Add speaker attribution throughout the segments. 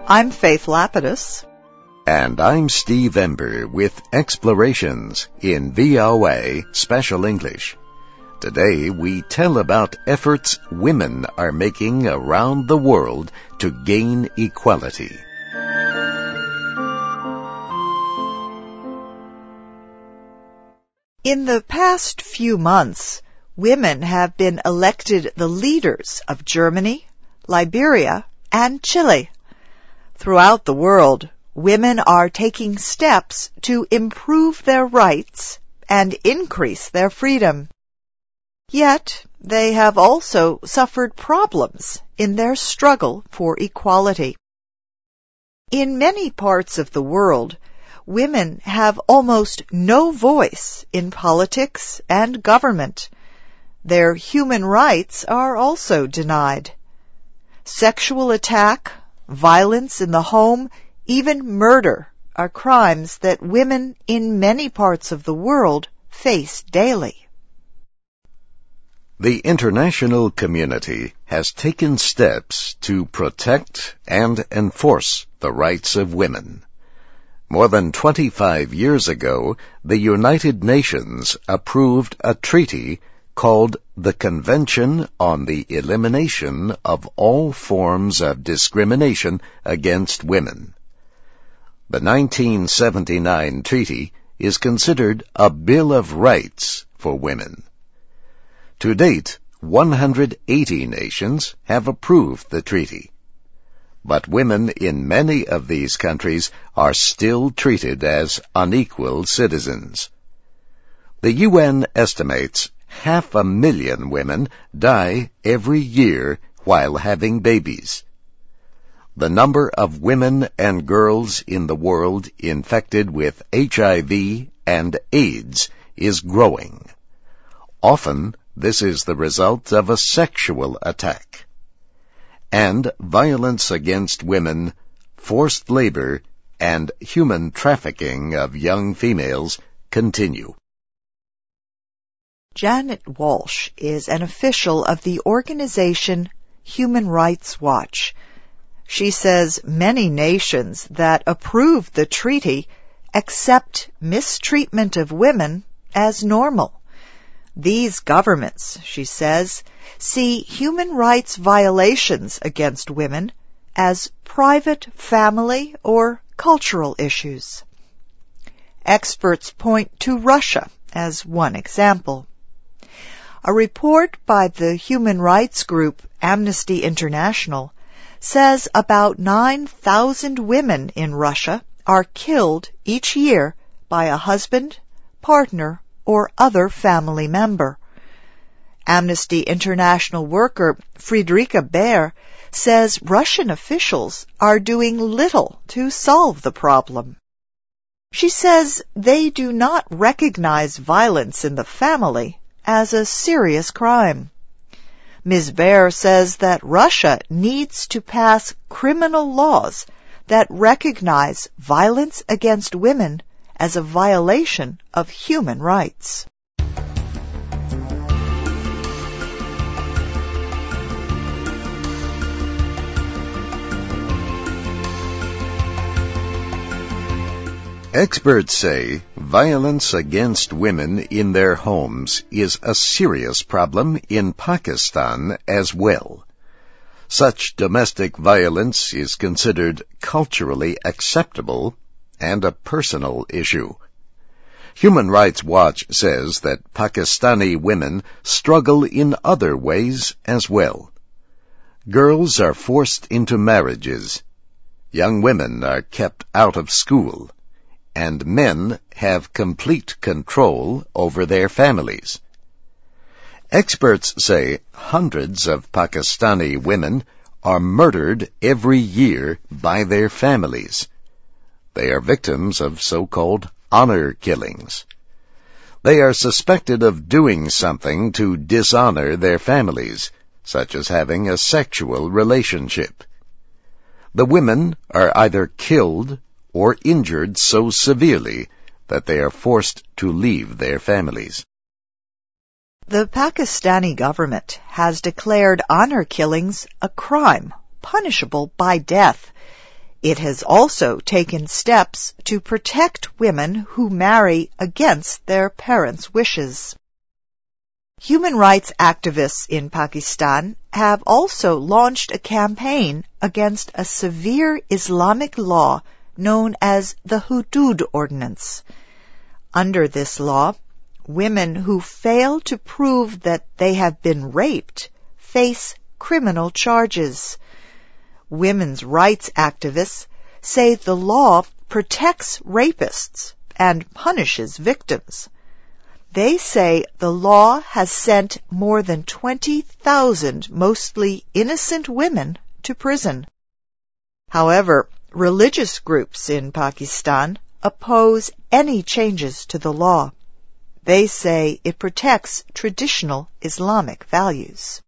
Speaker 1: I'm Faith Lapidus.
Speaker 2: And I'm Steve Ember with Explorations in VOA Special English. Today we tell about efforts women are making around the world to gain equality.
Speaker 1: In the past few months, women have been elected the leaders of Germany, Liberia, and Chile. Throughout the world, women are taking steps to improve their rights and increase their freedom. Yet, they have also suffered problems in their struggle for equality. In many parts of the world, women have almost no voice in politics and government. Their human rights are also denied. Sexual attack, violence in the home, even murder are crimes that women in many parts of the world face daily.
Speaker 2: The international community has taken steps to protect and enforce the rights of women. More than 25 years ago, the United Nations approved a treaty called the Convention on the Elimination of All Forms of Discrimination Against Women. The 1979 treaty is considered a Bill of Rights for women. To date, 180 nations have approved the treaty. But women in many of these countries are still treated as unequal citizens. The UN estimates 500,000 women die every year while having babies. The number of women and girls in the world infected with HIV and AIDS is growing. Often, this is the result of a sexual attack. And violence against women, forced labor, and human trafficking of young females continue.
Speaker 1: Janet Walsh is an official of the organization Human Rights Watch. She says many nations that approved the treaty accept mistreatment of women as normal. These governments, she says, see human rights violations against women as private, family, or cultural issues. Experts point to Russia as one example. A report by the human rights group Amnesty International says about 9,000 women in Russia are killed each year by a husband, partner, or other family member. Amnesty International worker Friederike Baer says Russian officials are doing little to solve the problem. She says they do not recognize violence in the family as a serious crime. Ms. Baer says that Russia needs to pass criminal laws that recognize violence against women as a violation of human rights.
Speaker 2: Experts say violence against women in their homes is a serious problem in Pakistan as well. Such domestic violence is considered culturally acceptable and a personal issue. Human Rights Watch says that Pakistani women struggle in other ways as well. Girls are forced into marriages. Young women are kept out of school. And men have complete control over their families. Experts say hundreds of Pakistani women are murdered every year by their families. They are victims of so-called honor killings. They are suspected of doing something to dishonor their families, such as having a sexual relationship. The women are either killed or injured so severely that they are forced to leave their families.
Speaker 1: The Pakistani government has declared honor killings a crime punishable by death. It has also taken steps to protect women who marry against their parents' wishes. Human rights activists in Pakistan have also launched a campaign against a severe Islamic law known as the Hudud Ordinance. Under this law, women who fail to prove that they have been raped face criminal charges. Women's rights activists say the law protects rapists and punishes victims. They say the law has sent more than 20,000 mostly innocent women to prison. However, religious groups in Pakistan oppose any changes to the law. They say it protects traditional Islamic values.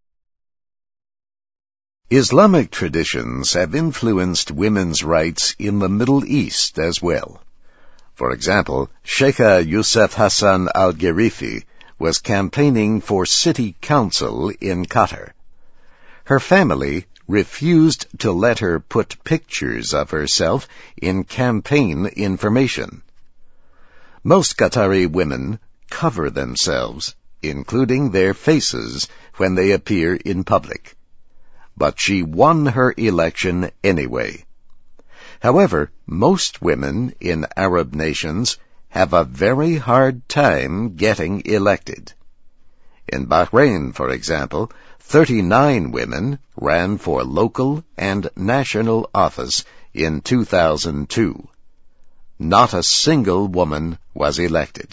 Speaker 2: Islamic traditions have influenced women's rights in the Middle East as well. For example, Sheikha Youssef Hassan al-Gharifi was campaigning for city council in Qatar. Her family refused to let her put pictures of herself in campaign information. Most Qatari women cover themselves, including their faces, when they appear in public. But she won her election anyway. However, most women in Arab nations have a very hard time getting elected. In Bahrain, for example, 39 women ran for local and national office in 2002. Not a single woman was elected.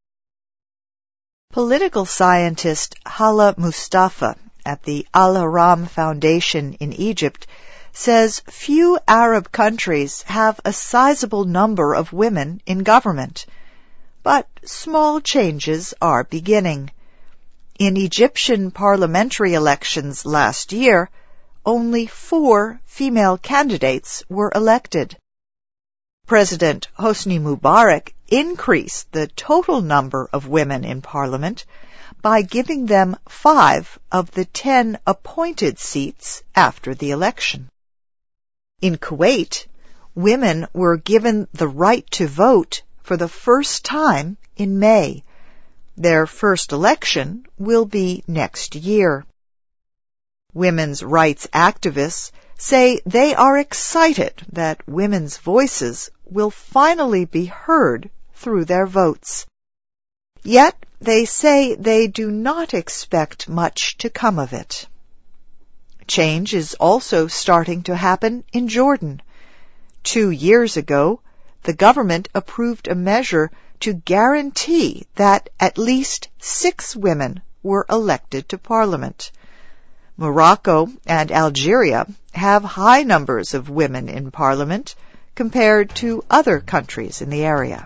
Speaker 1: Political scientist Hala Mustafa at the Al-Haram Foundation in Egypt says few Arab countries have a sizable number of women in government, but small changes are beginning. In Egyptian parliamentary elections last year, only 4 female candidates were elected. President Hosni Mubarak increased the total number of women in parliament by giving them 5 of the 10 appointed seats after the election. In Kuwait, women were given the right to vote for the first time in May. Their first election will be next year. Women's rights activists say they are excited that women's voices will finally be heard through their votes. Yet they say they do not expect much to come of it. Change is also starting to happen in Jordan. 2 years ago, the government approved a measure to guarantee that at least 6 women were elected to parliament. Morocco and Algeria have high numbers of women in parliament compared to other countries in the area.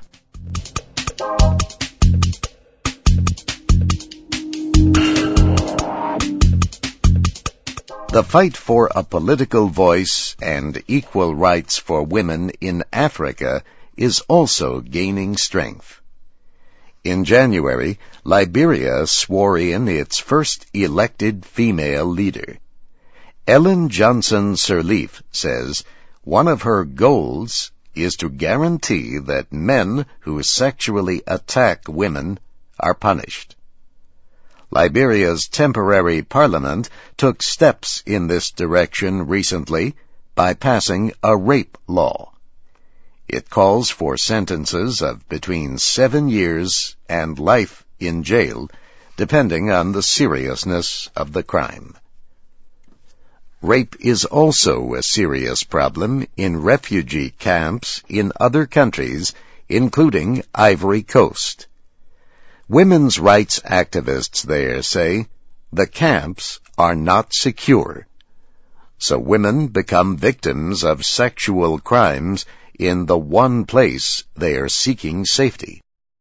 Speaker 2: The fight for a political voice and equal rights for women in Africa is also gaining strength. In January, Liberia swore in its first elected female leader. Ellen Johnson Sirleaf says one of her goals is to guarantee that men who sexually attack women are punished. Liberia's temporary parliament took steps in this direction recently by passing a rape law. It calls for sentences of between 7 years and life in jail, depending on the seriousness of the crime. Rape is also a serious problem in refugee camps in other countries, including Ivory Coast. Women's rights activists there say the camps are not secure, so women become victims of sexual crimes in the one place they are seeking safety.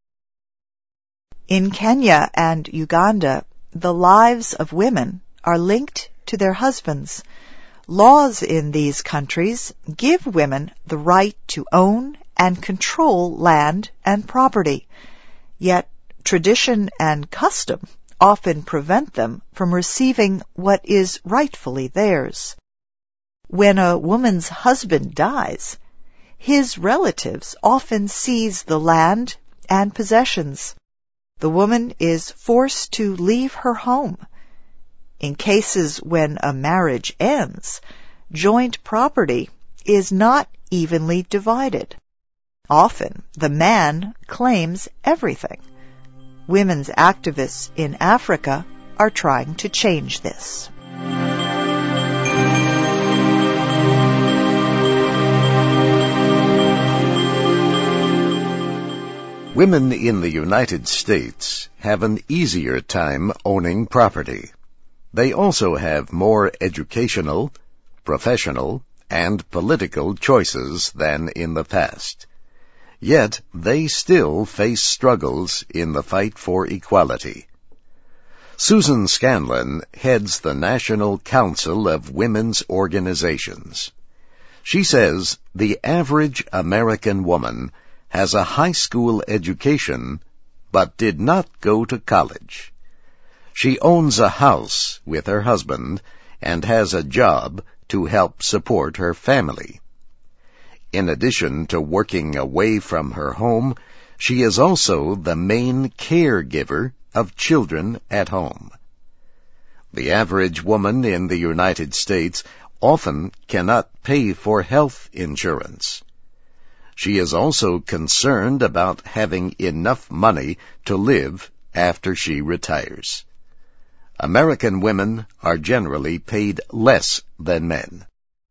Speaker 1: In Kenya and Uganda, the lives of women are linked to their husbands. Laws in these countries give women the right to own and control land and property, yet tradition and custom often prevent them from receiving what is rightfully theirs. when a woman's husband dies, his relatives often seize the land and possessions. The woman is forced to leave her home. In cases when a marriage ends, joint property is not evenly divided. Often, the man claims everything. Women's activists in Africa are trying to change this.
Speaker 2: Women in the United States have an easier time owning property. They also have more educational, professional, and political choices than in the past. Yet they still face struggles in the fight for equality. Susan Scanlon heads the National Council of Women's Organizations. She says the average American woman has a high school education, but did not go to college. She owns a house with her husband and has a job to help support her family. In addition to working away from her home, she is also the main caregiver of children at home. The average woman in the United States often cannot pay for health insurance. She is also concerned about having enough money to live after she retires. American women are generally paid less than men.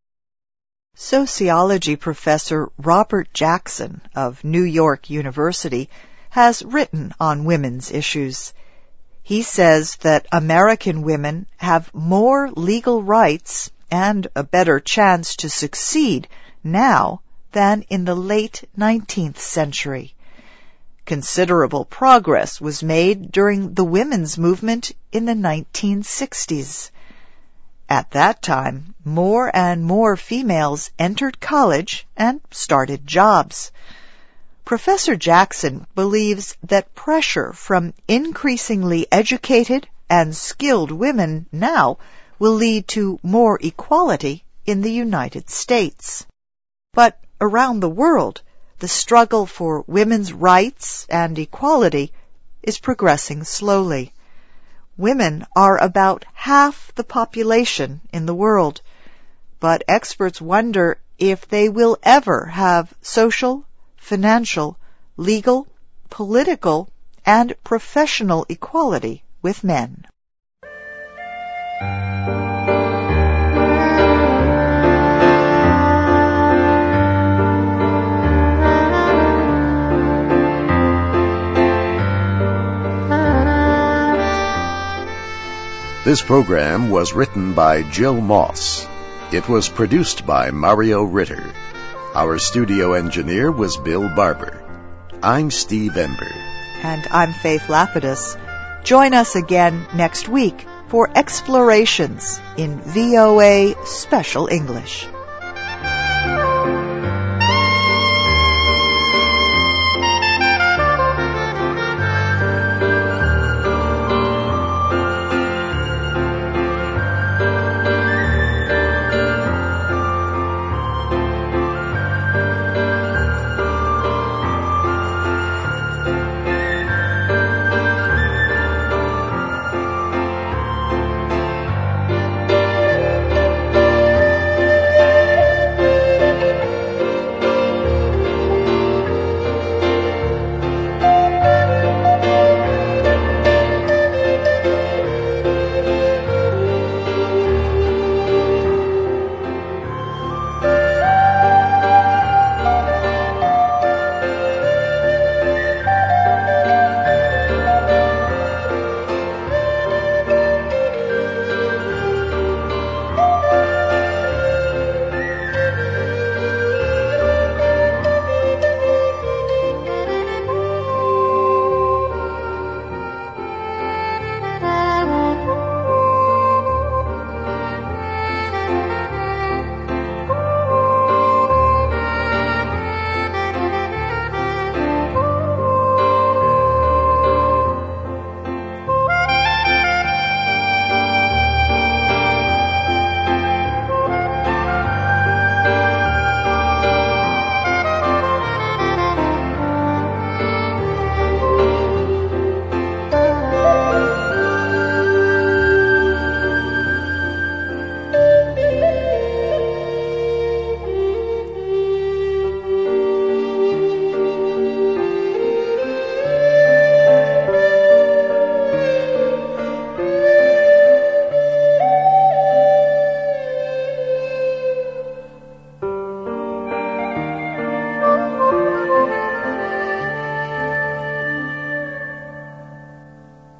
Speaker 1: Sociology professor Robert Jackson of New York University has written on women's issues. He says that American women have more legal rights and a better chance to succeed now than in the late 19th century. Considerable progress was made during the women's movement in the 1960s. At that time, more and more females entered college and started jobs. Professor Jackson believes that pressure from increasingly educated and skilled women now will lead to more equality in the United States. But around the world, the struggle for women's rights and equality is progressing slowly. Women are about half the population in the world, but experts wonder if they will ever have social, financial, legal, political, and professional equality with men.
Speaker 2: This program was written by Jill Moss. It was produced by Mario Ritter. Our studio engineer was Bill Barber. I'm Steve Ember.
Speaker 1: And I'm Faith Lapidus. Join us again next week for Explorations in VOA Special English.